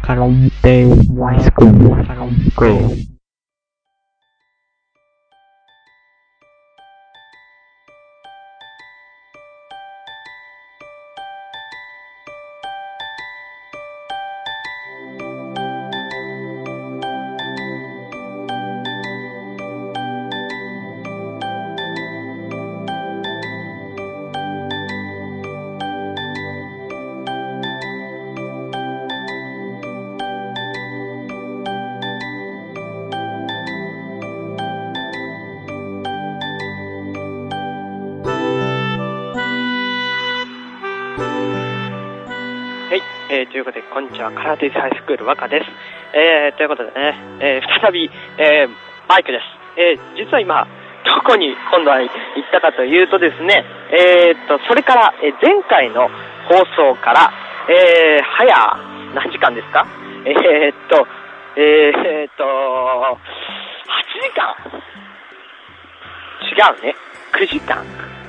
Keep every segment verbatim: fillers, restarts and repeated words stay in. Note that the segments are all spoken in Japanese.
カロンテハイスクールカロンテえー、ということで、こんにちは、カラーテイズハイスクール和歌です。えー、ということでね、えー、再び、えー、バイクです。えー、実は今、どこに今度は行ったかというとですね、えーと、それから、えー、前回の放送から、えー、早、何時間ですか？えーと、えーと、はちじかん。違うね。くじかん。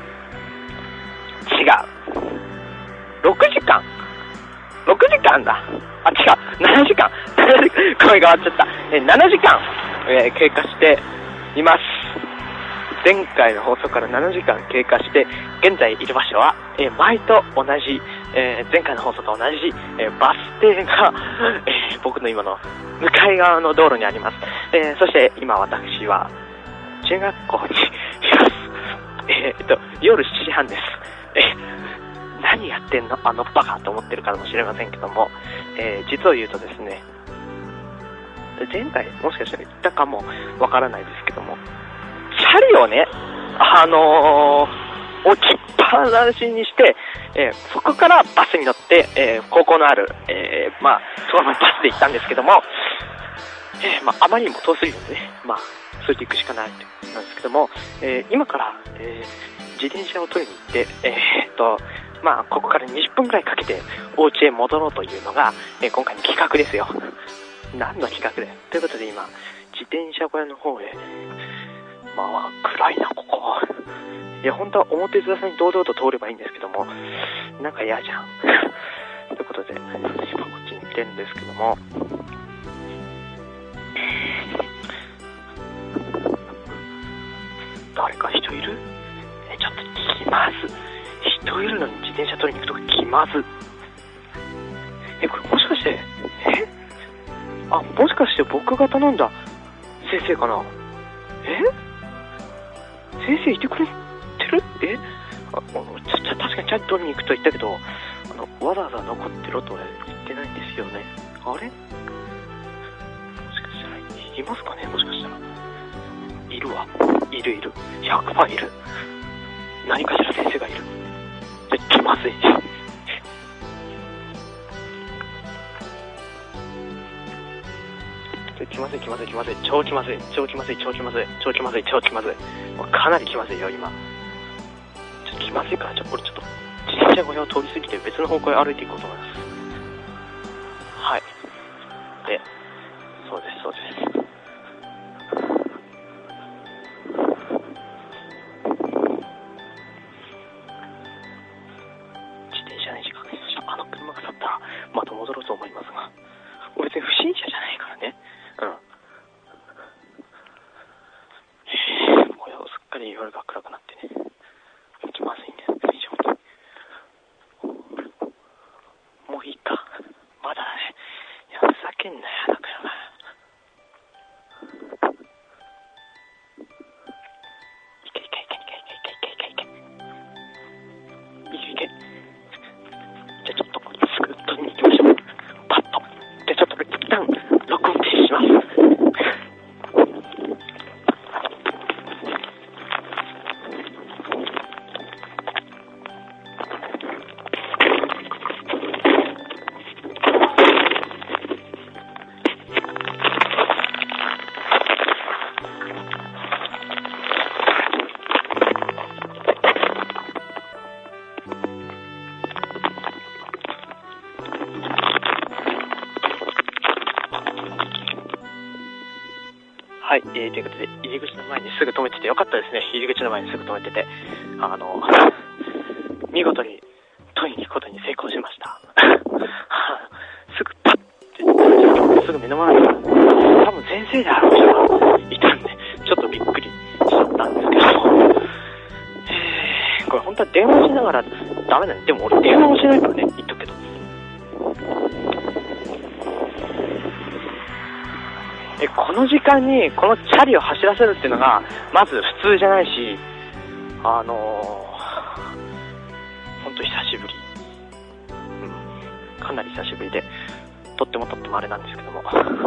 違う。ろくじかん。ろくじかんだ。あ、違う。ななじかん。声が変わっちゃった。えー、ななじかん、えー、経過しています。前回の放送からななじかん経過して、現在いる場所は、えー、前と同じ、えー、前回の放送と同じ、えー、バス停が、えー、僕の今の向かい側の道路にあります。えー、そして今私は中学校にいます。えー、っと、夜しちじはんです。えー何やってんのあのバカと思ってるかもしれませんけども、えー、実を言うとですね、前回もしかしたら言ったかもわからないですけども、チャリをね、あのー、置きっぱなしにして、えー、そこからバスに乗って、えー、高校のある、えー、まあ、そこまでバスで行ったんですけども、えー、まあ、あまりにも遠すぎるのでね、まあ、それで行くしかないってことなんですけども、えー、今から、えー、自転車を取りに行って、えー、っと、まあ、ここからにじゅっぷんくらいかけてお家へ戻ろうというのが、えー、今回の企画ですよ。何の企画でということで今、自転車小屋の方へ、まあ、暗いな、ここ。いや、本当は表面に堂々と通ればいいんですけども、なんか嫌じゃん。ということで、今こっちに来てるんですけども、誰か人いる？え、ちょっと気まず。人いるのに自転車取りに行くとか気まず。え、これもしかして、えあ、もしかして僕が頼んだ先生かな？え先生いてくれてる？えあちょちょ確かにちゃんと取りに行くと言ったけど、あの、わざわざ残ってろとは言ってないんですよね。あれもしかしたら、いますかね？もしかしたら。いるわ。いるいる。ひゃくパーセントいる。何かしら先生がいる。気まずいじゃん。気まずい気まずい気まずい超気まずい超気まずい超気まずい超気まずい超気まずいかなり気まずいよ今。ちょっと気まずいからちょっとこれちょっと自転車小屋を通り過ぎて別の方向へ歩いていこうと思います。はいでそうですそうです。あの車が去ったらまた戻ろうと思いますが、俺別に不審者じゃないからね。うん。えー、もうすっかり夜が暗くなってね、気まずいんです非常に。もういいか。まだね。いやふざけんなよだからな。いけいけいけいけいけいけいけいけいけいけいけ。じゃあちょっとすぐ取りに行きましょう。パッと。でちょっと一旦録音停止します。はい、えー、ということで入り口の前にすぐ止めててよかったですね。入り口の前にすぐ止めてて、あの見事に取りに行くことに成功しました。すぐパッての前に、多分先生である人がいたんで、ちょっとびっくりしちゃったんですけど、えー、これ本当は電話しながらダメだね。でも俺電話もしないからね、言っとくけど。え、この時間にこのチャリを走らせるっていうのが、まず普通じゃないし、あのー、ほんと久しぶり。うん、かなり久しぶりで、とってもとってもあれなんですけども。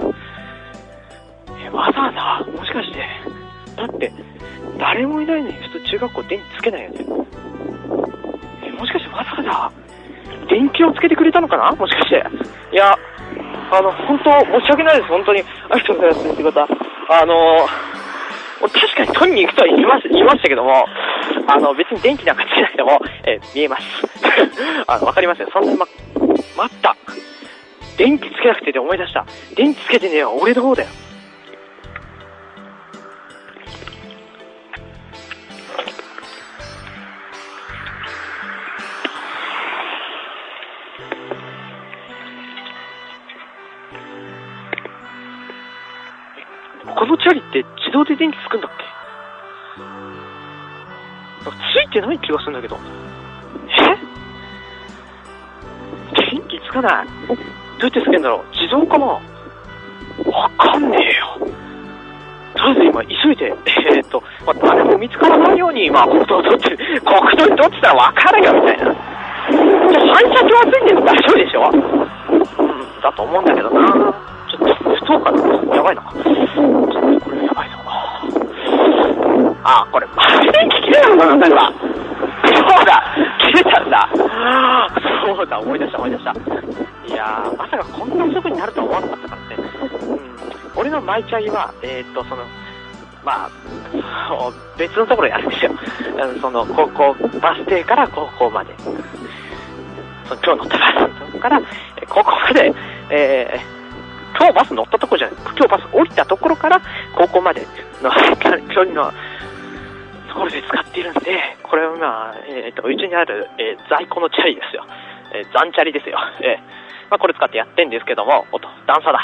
え、わざわざ、もしかして、だって、誰もいないのに普通中学校電気つけないよね。え、もしかしてわざわざ、電気をつけてくれたのかなもしかして。いや、あの、本当申し訳ないです。本当に。ありがとうございます。ってことは、あのー、確かに取りに行くとは言いました、言いましたけども、あの、別に電気なんかつけなくても、えー、見えます。あの、わかりますよ。そんなにま、待った。電気つけなくてで思い出した。電気つけてねえよ。俺の方だよ。このチャリって自動で電気つくんだっけ？なんかついてない気がするんだけど。え？電気つかない。どうやってつけんだろう？自動かな？わかんねえよ。とりあえず今急いで、えーっと、まあ、誰も見つからないように今、国道を通って、国道に通ってたらわかるよみたいな。じゃあ反射鏡はついてるの大丈夫でしょ？うん、だと思うんだけどな。ちょっと、不当かな。やばいな。ちょっとこれやばいぞ。あ、これ、電気切れなのなんだ今。そうだ、切れたんだ。そうだ、思い出した思い出した。いやー、まさかこんな遅くになるとは思わなかったからね。うん。俺のマイチャリは、えーっと、その、まあ、別のところにあるんですよ。その、高校、バス停から高校まで。その今日乗ったバスのところから、高校まで、えー、今日バス乗ったところじゃない。今日バス降りたところから高校までの距離のところで使っているんで、これはまあ、えーと、うちにある、えー、在庫のチャリですよ。えー、残チャリですよ。えー、まあこれ使ってやってんですけども、おっと、段差だ。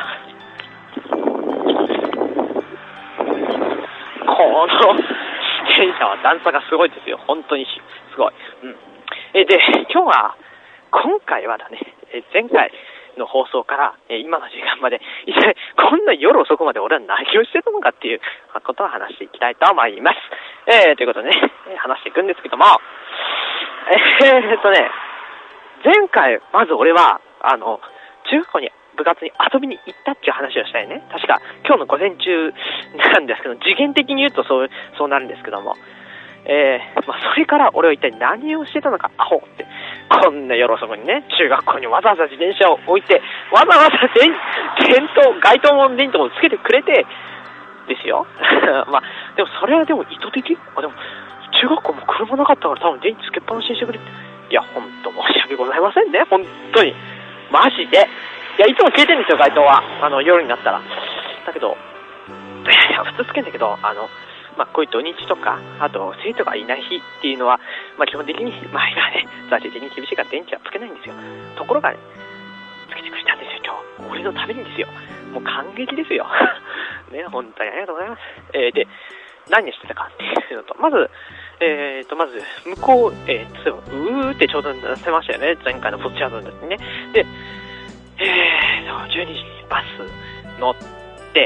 この自転車は段差がすごいですよ。本当にすごい。うん。えー、で、今日は、今回はだね、えー、前回、の放送から、えー、今の時間まで、一体こんな夜遅くまで俺は何をしてたのかっていうことを話していきたいと思います。えー、ということでね、話していくんですけども、えー、っとね、前回、まず俺は、あの、中学校に部活に遊びに行ったっていう話をしたいね。確か、今日の午前中なんですけど、次元的に言うとそう、そうなるんですけども、えー、まあ、それから俺は一体何をしてたのか、アホって。こんな夜遅くにね、中学校にわざわざ自転車を置いて、わざわざ電、電灯、街灯も電灯をつけてくれて、ですよ。まあ、でもそれはでも意図的？あ、でも、中学校も車なかったから多分電気つけっぱなしにしてくれて、いや、ほんと申し訳ございませんね、ほんとに。マジで。いや、いつも消えてるんですよ、街灯は。あの、夜になったら。だけど、いやいや、普通つけんだけど、あの、まあ、こういう土日とか、あと生徒がいない日っていうのは、まあ、基本的に、まあ、今ね、財政的に厳しいから電池はつけないんですよ。ところがね、つけてくれたんですよ、今日。俺のためにですよ。もう感激ですよ。ね、本当にありがとうございます。えー、で、何してたかっていうのと、まず、えーと、まず、向こう、えー、例えば、うーってちょうど出せましたよね、前回のポッチャーズの時にね。で、えーと、じゅうにじにバス乗って、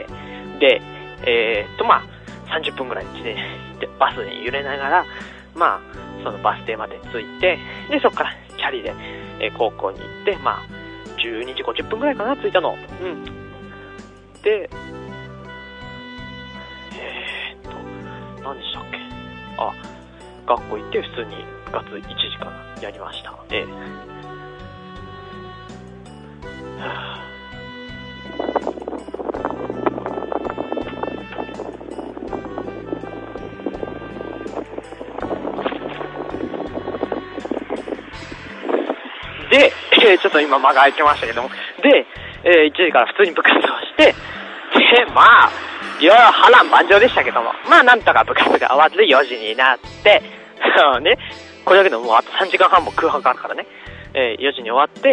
で、えーと、まあ、さんじゅっぷんぐらいでバスに揺れながら、まあ、そのバス停まで着いて、で、そこからチャリで、えー、高校に行って、まあ、じゅうにじごじゅっぷんぐらいかな、着いたの。うん。で、えーっと、何でしたっけ？あ、学校行って普通に部活いちじかんやりました。えーはぁで、えー、ちょっと今間が空いてましたけども、で、えー、いちじから普通に部活をして、で、まあ、いろいろ波乱万丈でしたけども、まあなんとか部活が終わってよじになって、そうね、これだけでももうあとさんじかんはんも空白あるからね、えー、よじに終わって、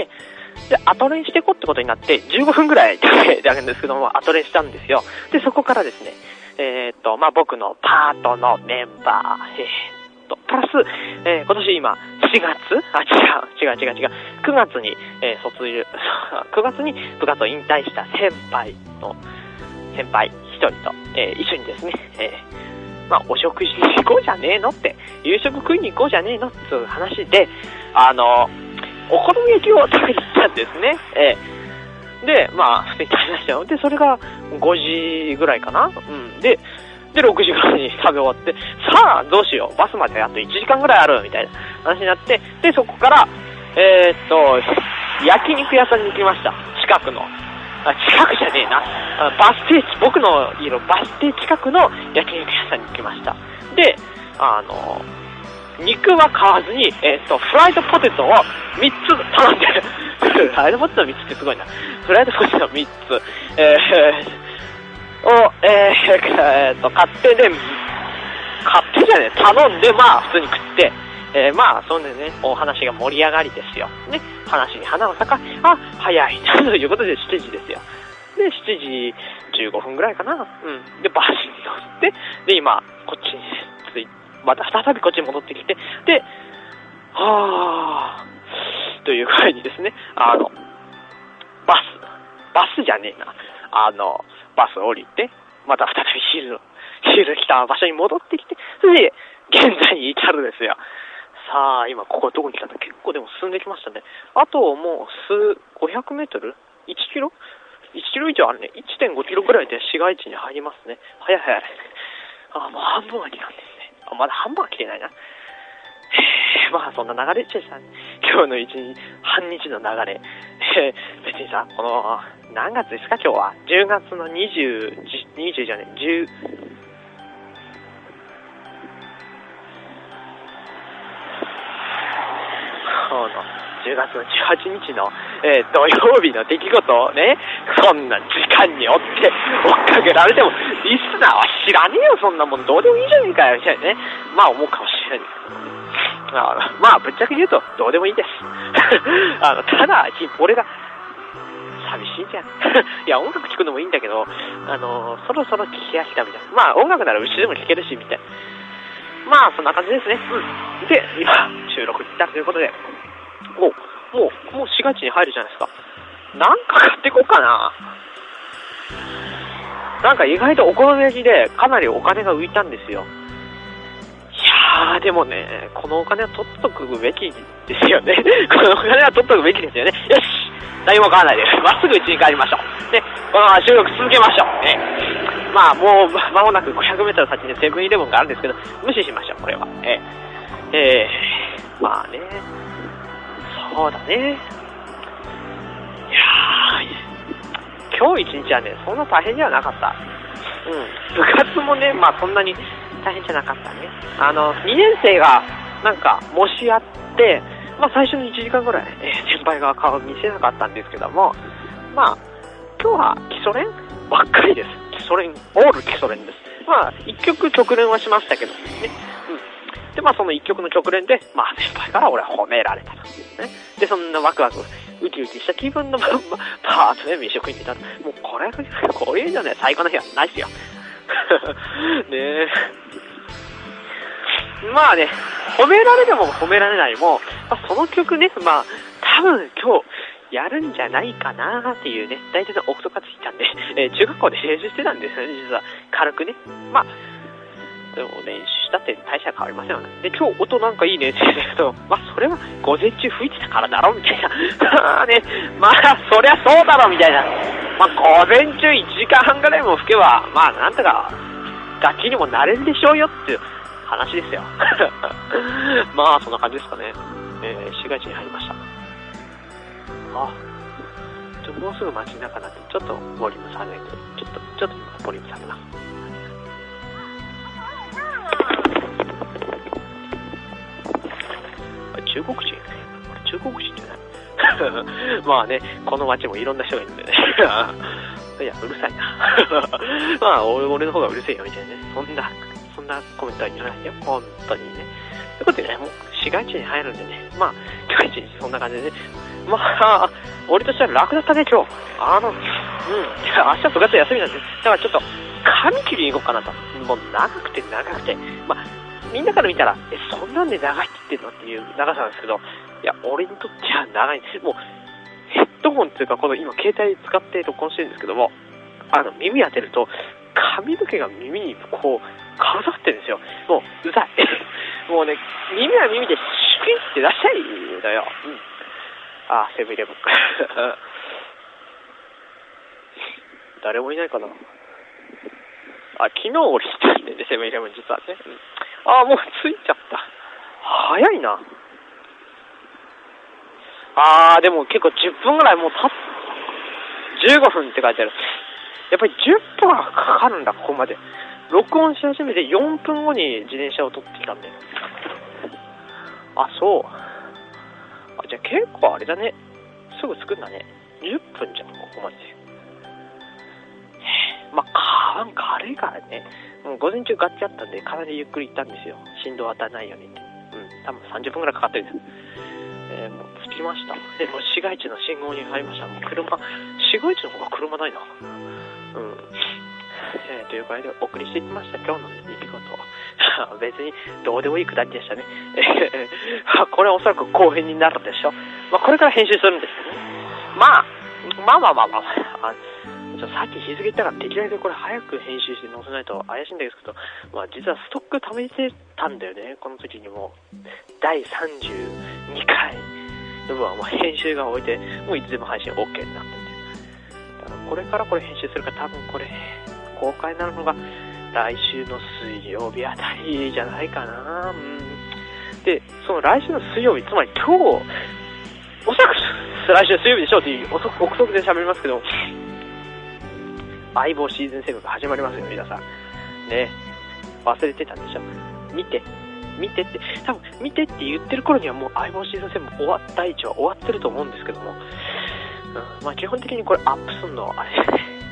で、後練していこうってことになって、じゅうごふんぐらいだけなんですけども、後練したんですよ。で、そこからですね、えー、っと、まあ、僕のパートのメンバー、えー、っと、プラス、えー、今年今、しがつあ、違う、違う、違う、違う。くがつに、えー、卒業、くがつに部活を引退した先輩の、先輩一人と、えー、一緒にですね、えー、まあ、お食事に行こうじゃねえのって、夕食食いに行こうじゃねえのっていう話で、あの、お好み焼きを食べに行ったんですね。えー、で、まあ、普通に食べましたよ。で、それがごじぐらいかな。うん。で、で、ろくじぐらいに食べ終わって、さあ、どうしよう。バスまであといちじかんぐらいある、みたいな話になって、で、そこから、えー、っと、焼肉屋さんに行きました。近くの。あ、近くじゃねえな。あのバス停、僕のいるバス停近くの焼肉屋さんに行きました。で、あの、肉は買わずに、えー、っと、フライドポテトをみっつ頼んでる。フライドポテトみっつってすごいな。フライドポテトみっつ、えー、を、えー、えー、っと、買ってで、買ってじゃねえ、頼んで、まあ、普通に食って、えー、まあ、そんでね、お話が盛り上がりですよ。ね、話に花を咲か、あ、早いな、ということでしちじですよ。で、しちじじゅうごふんぐらいかな。うん。で、バスに乗って、で、今、こっちに着いて、また再びこっちに戻ってきて、で、はぁ、という具合にですね、あの、バス、バスじゃねえな、あの、バス降りて、また再びヒル、ヒル来た場所に戻ってきて、それで、現在に至るですよ。さあ、今ここはどこに来たんだ？結構でも進んできましたね。あともう数、ごひゃくメートル ?いち キロ ?いち キロ以上あるね。いってんごキロぐらいで市街地に入りますね。早い早い。あ、もう半分は来たんですね。あ、まだ半分は来てないな。へえ、まあそんな流れでしたね。今日の一日、半日の流れ。えー、別にさ、この、何月ですか今日は。じゅうがつのにじゅう、にじゅうじゃねえ、じゅう、じゅうがつのじゅうはちにちの、えー、土曜日の出来事をね、そんな時間に追って追っかけられても、リスナーは知らねえよ、そんなもんどうでもいいじゃねえかよ、みたいなね。まあ思うかもしれないですけどね。あのまあ、ぶっちゃけ言うと、どうでもいいです。あのただ、俺が、寂しいじゃん。いや、音楽聴くのもいいんだけど、あの、そろそろ聴き飽きたみたいな。まあ、音楽ならうちでも聴けるし、みたいな。まあ、そんな感じですね。うん。で、今、収録に行ったということで、もう、もう、もう市街地に入るじゃないですか。なんか買っていこうかな。なんか意外とお好み焼きでかなりお金が浮いたんですよ。いやー、でもね、このお金は取っとくべきですよね。このお金は取っとくべきですよね。よし、何も買わないです。まっすぐ家に帰りましょう。ね、このまま収録続けましょう。ね、まあ、もう、間もなくごひゃくメートル先にセブンイレブンがあるんですけど、無視しましょう、これは。えー、えー、まあね、そうだね。いやー、今日一日はね、そんな大変じゃなかった。うん。部活もね、まあそんなに大変じゃなかったね。あの、にねん生が、なんか、模試やって、まあ最初のいちじかんぐらい、えー、先輩が顔見せなかったんですけども、まあ、今日は基礎練ばっかりです。基礎練、オール基礎練です。まあ、一曲曲練はしましたけどね。うん。で、まあその一曲の曲練で、まあ先輩から俺は褒められたと。ね。で、そんなワクワク、ウキウキした気分のまんま、パーッとね、飯を食いに行ったら、もうこれ、こういうのね、最高の日はないっすよ。ねえ。まあね、褒められても褒められないも、まあ、その曲ね、まあ、多分今日、やるんじゃないかなーっていうね、大体の憶測がついたんで、えー、中学校で練習してたんですよね、実は。軽くね。まあ、でも練習したって大した変わりませんよね。で、今日音なんかいいねって言うんだけど、まあそれは午前中吹いてたからだろみたいな。まあね、まあそりゃそうだろみたいな。まあ午前中いちじかんはんぐらいも吹けば、まあなんとか楽器にもなれるでしょうよっていう話ですよ。まあそんな感じですかね。えー、市街地に入りました。あ、ちょもうすぐ街中なんで、ちょっとボリューム下げて、ちょっと、ちょっと今ボリューム下げます。中国人これ中国人じゃないまあね、この街もいろんな人がいるんでね。いや、うるさいな。まあ俺、俺の方がうるせえよみたいなね。そんな、そんなコメントはいらないよ。本当にね。ということでね、もう市街地に入るんでね。まあ、市街地にそんな感じでね。まあ、 俺としては楽だったね、今日。あの、うん。明日部活休みなんで、だからちょっと、髪切りに行こうかなと。もう長くて長くて。まあ、みんなから見たら、え、そんなんで長いって言ってんのっていう長さなんですけど、いや、俺にとっては長い。もう、ヘッドホンっていうか、この今携帯使って録音してるんですけども、あの、耳当てると、髪の毛が耳にこう、かかってるんですよ。もう、うざい。もうね、耳は耳でシュピッって出したいのよ。うん。あ、セブンイレブン。誰もいないかな。あ、昨日俺来たんでね、セブンイレブン実はね。うん、あ、もう着いちゃった。早いな。あー、でも結構じゅっぷんぐらいもう経っ、じゅうごふんって書いてある。やっぱりじゅっぷんはかかるんだ、ここまで。録音し始めてよんぷんごに自転車を取ってきたんで。あ、そう。あ、じゃあ結構あれだね。すぐ着くんだね。じゅっぷんじゃん、ここまで。まあ、川軽いからね。もう午前中ガッチャったんで、かなりゆっくり行ったんですよ。振動当たらないようにって。うん、多分さんじゅっぷんぐらいかかってるんです。えー、もう着きました。で、もう市街地の信号に入りました。もう車、市街地の方が車ないな。うん。えー、という感じでお送りしてきました。今日の出来事。別にどうでもいいくだりでしたね。これはおそらく後編になるでしょ。まあ、これから編集するんですけどね。まあ、まあまあまあまあ、あちょさっき日付言ったからできるだけこれ早く編集して載せないと怪しいんですけど、まあ実はストック貯めてたんだよね。この時にもだいさんじゅうにかいの分はもう編集が終えて、もういつでも配信 OK になったんで。だからこれからこれ編集するから多分これ公開になるのが来週の水曜日あたりじゃないかな。うん。で、その来週の水曜日、つまり今日、おそらく来週水曜日でしょうっていう憶測で喋りますけど、相棒シーズンセブンが始まりますよ、皆さん。ね。忘れてたんでしょ。見て。見てって。多分、見てって言ってる頃にはもう相棒シーズンセブン終わった、第一話終わってると思うんですけども。うん、まあ基本的にこれアップすんの、あれ、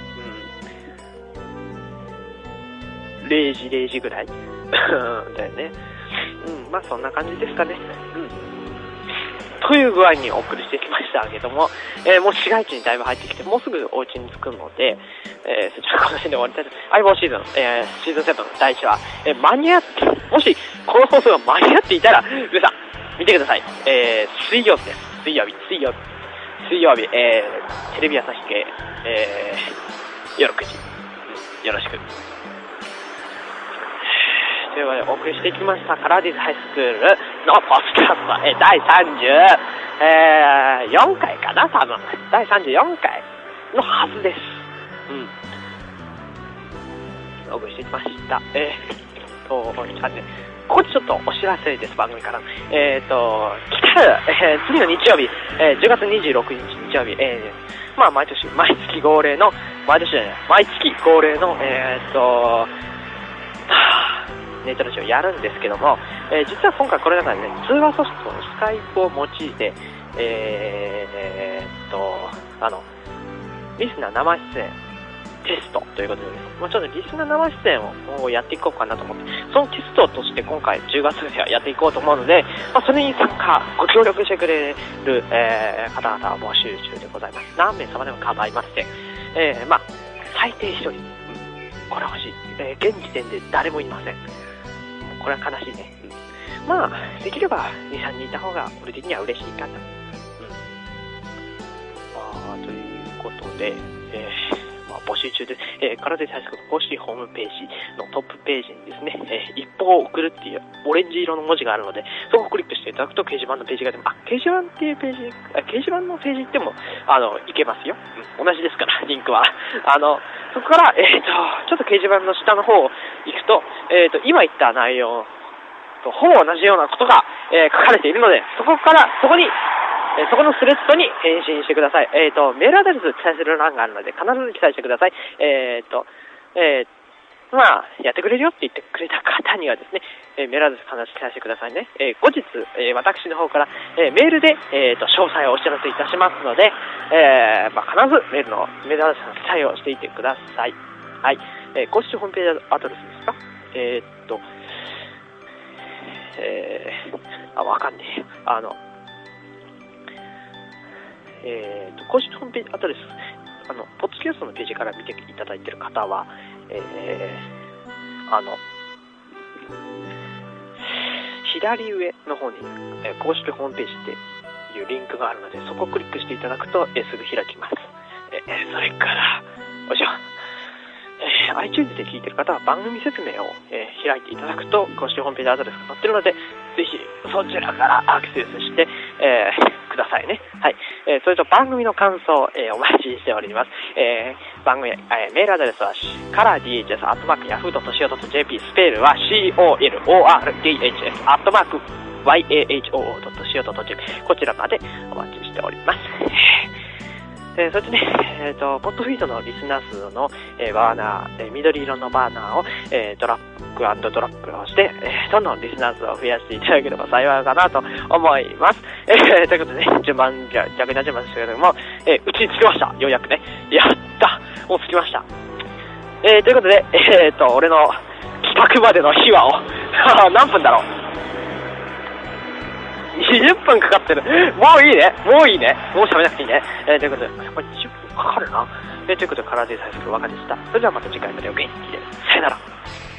うん。れいじ、れいじぐらいだよね。うん、まあそんな感じですかね。うん。という具合にお送りしてきましたけども、えー、もう市街地にだいぶ入ってきて、もうすぐお家に着くので、えー、そちらこの辺で終わりたいと思います。相棒シーズン、えー、シーズンセブンだいいちわ、えー、間に合って、もしこの放送が間に合っていたら、皆さん、見てください。えー、水曜日です。水曜日、水曜日。水曜日、えー、テレビ朝日系、えー、夜くじ。よろしく。というわけでお送りしてきましたカラーディズハイスクールのポスキャスト、えー、だいさんじゅうよんかいかな、多分。だいさんじゅうよんかいのはずです。うん。お送りしてきました。えーと、ここでちょっとお知らせです、番組から。えーと、来たる、えー、次の日曜日、えー、じゅうがつにじゅうろくにち日曜日、えー、まあ毎年、毎月恒例の、毎年じゃない、毎月恒例の、えーと、ネットラジオやるんですけども、えー、実は今回これだからね、通話ソフトのスカイプを用いて、えーっと、あの、リスナー生出演テストということで、まあ、ちょっとリスナー生出演をやっていこうかなと思って、そのテストとして今回じゅうがつではやっていこうと思うので、まあ、それに参加、ご協力してくれる、えー、方々は募集中でございます。何名様でも構いません。えー、まあ、最低ひとり、うん、これ欲しい。えー、現時点で誰もいません。これは悲しいね。うん、まあ、できればに、さんにんいた方が俺的には嬉しいかな。うん。あー、ということで、えー、まあ、募集中です。えー、カラデ対策の公式ホームページのトップページにですね、えー、一報を送るっていうオレンジ色の文字があるので、そこをクリックしていただくと掲示板のページが出ます。あ、掲示板っていうページ、あ掲示板のページ行っても、あの、いけますよ。うん、同じですから、リンクは。あの、そこから、えっと、ちょっと掲示板の下の方行くと、えっと、今言った内容とほぼ同じようなことが、えー、書かれているので、そこから、そこに、えー、そこのスレッドに返信してください。えっと、メールアドレス記載する欄があるので、必ず記載してください。えっと、えー、まあ、やってくれるよって言ってくれた方にはですね、えー、メールアドレス必ず記載してくださいね。えー、後日、えー、私の方から、えー、メールで、えっと、詳細をお知らせいたしますので、えー、まあ、必ずメールの、メールアドレスの記載をしていてください。はい。えー、公式ホームページアドレスですか？えー、っと、えー、あ、わかんねえ。あの、 えーと、公式ホームページ、あとです、あの、ポッドキャストのページから見ていただいている方は、えー、あの、左上の方に、えー、公式ホームページっていうリンクがあるので、そこをクリックしていただくと、えー、すぐ開きます。えー、それから、おじゃえー、iTunes で聞いている方は番組説明を、えー、開いていただくと公式ホームページアドレスが載っているので、ぜひそちらからアクセスして、えー、くださいね。はい。えー、それと番組の感想、えー、お待ちしております。えー、番組、えー、メールアドレスはカラー ディーエイチエス アットマーク ヤフー ドット シーオー ドット ジェーピー スペルは シーオーエルオーアールディーエイチエス アットマーク ワイエーエイチオーオー ドット シーオー ドット ジェーピー こちらまでお待ちしております。えー、そしてね、えっ、ー、と、ポッドフィードのリスナー数の、えー、バーナー、えー、緑色のバーナーを、えー、ドラッグ&ドロップをして、えー、どんどんリスナー数を増やしていただければ幸いかなと思います。えー、ということでね、順番、逆な順番ですけれども、えー、うちに着きました。ようやくね。やったもう着きました。えー、ということで、えーと、俺の帰宅までの秘話を、何分だろうにじゅっぷんかかってる。もういいね。もういいね。もう喋らなくていいね。えー、ということで、やっぱりにじゅっぷんかかるな。えー、ということで、体でさえする若でした。それではまた次回までお元気で。さよなら。